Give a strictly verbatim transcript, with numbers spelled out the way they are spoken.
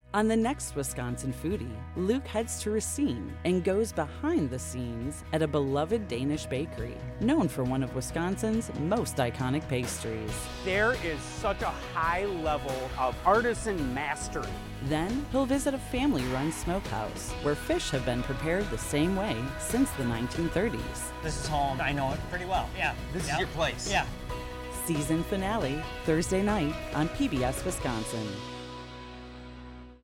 On the next Wisconsin Foodie, Luke heads to Racine and goes behind the scenes at a beloved Danish bakery, known for one of Wisconsin's most iconic pastries. There is such a high level of artisan mastery. Then he'll visit a family-run smokehouse where fish have been prepared the same way since the nineteen thirties. This is home. I know it pretty well. Yeah. This yep. is your place. Yeah. Season finale, Thursday night on P B S Wisconsin.